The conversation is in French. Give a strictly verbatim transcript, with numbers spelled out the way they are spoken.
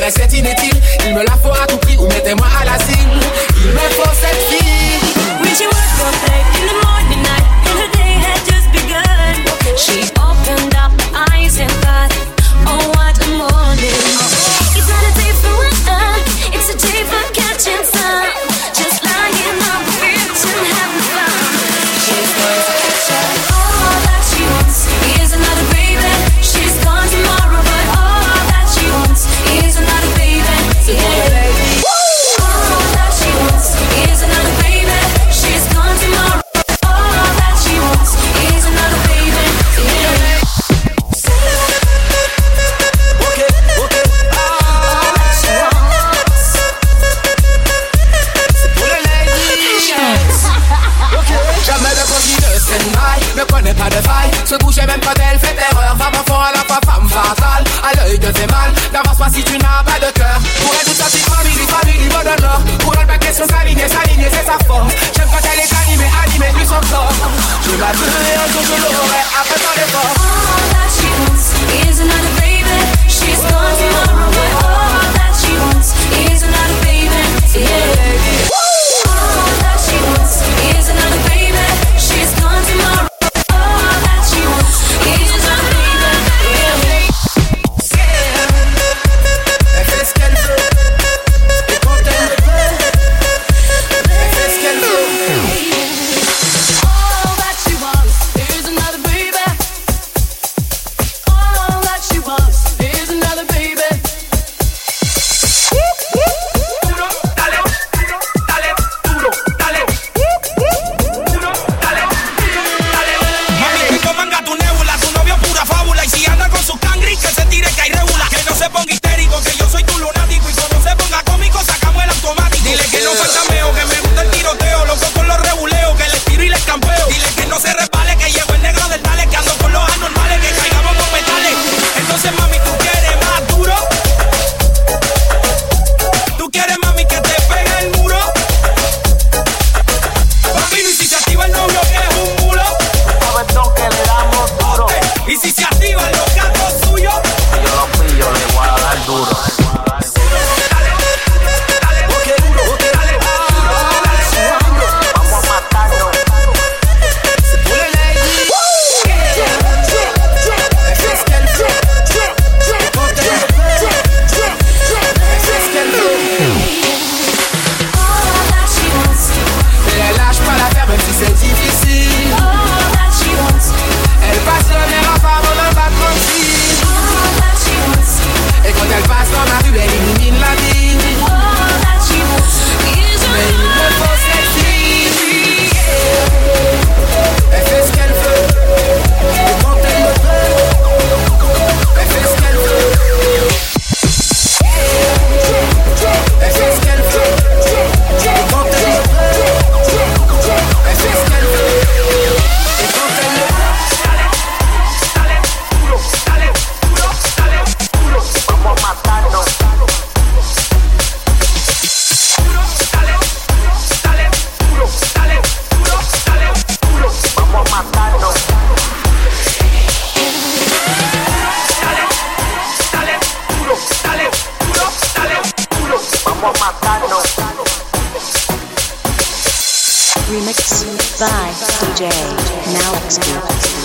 paraissait inutile. Il me la faut à tout prix ou mettez-moi à l'asile. Il me faut cette fille. When she woke up late in the morning night and her day had just begun, she opened up her eyes and thought, oh what a morning. It's not a day for one, it's a day for catching sun. Just lying on the beach and having fun. She's going to catch up. All that she wants is another baby. She's gone tomorrow, but all that she wants is another baby. Yeah. All that she wants is another baby. She's gone tomorrow. All that she wants is another baby. Yeah. Okay, okay. All that she wants. C'est pour les ladies. Okay. Jamais de cause qui ne s'émaille, ne connaît pas de faille. Se bouger même quand elle fait erreur. Femme enfant à la fois femme fatale. À l'œil de tes mal, n'avance pas si tu n'as pas de cœur. Pour elle toute sa petite famille, famille, mode de l'or. Pour elle ma question s'aligner, s'aligner, c'est sa forme. J'aime quand elle est animée, animée, plus encore. Je la veux et un jour je l'aurai, après tant d'efforts. All that she wants is another baby. She's gone tomorrow, but all that she wants is another baby. Yeah. All that she wants is another baby. She's gone tomorrow. All that she wants is another baby. Yeah. Elle fait ce qu'elle veut. Et quand elle le veut, elle fait ce qu'elle veut. All that she wants is another baby. All that she wants is another baby. Duro, dale, duro, dale, duro, dale. Duro, dale, dale. Mami, que comanga tu nébula, tu novio pura fábula. Y si anda con sus cangris, que se tire que hay regula. Que no se ponga histérico, que yo soy tu lunático. Y cuando se ponga cómico, sacamos el automático. Dile que no fantameo, que me gusta el tiroteo. Loco con los reguleos, que les tiro y les campeo. Dile que no se resbale, que llevo el negro del dale. Que ando con los anormales, que caigamos con metales. Entonces, mami, ¿tú quieres más duro? ¿Tú quieres, mami, que te pegue el muro? Papi, y si se activa el novio, que es un mulo. Sabes que le damos duro. Y si se activan los gatos suyos. Yo lo pillo, le voy a dar duro. Vamos a matarnos. C'est pour les ladies. Elle fait ce qu'elle veut. Et quand elle le veut, elle fait ce qu'elle veut. All that she wants. Et elle lâche pas l'affaire même si c'est difficile. All that she wants. Elle passe le nerf en femme, on en va tranquille. All that she wants. Et quand elle passe dans ma rue, elle illumine la ville. All that she wants is Mais il me faut cette fille. Elle fait ce qu'elle veut. Et quand elle me veut, elle fait ce qu'elle veut. Elle fait ce qu'elle veut. Et quand elle me veut, elle fait ce qu'elle veut. Et quand elle me veut. Vamos a matarnos. Vamos a matarnos. Vamos a matarnos. Remix by D J Now Exclusive.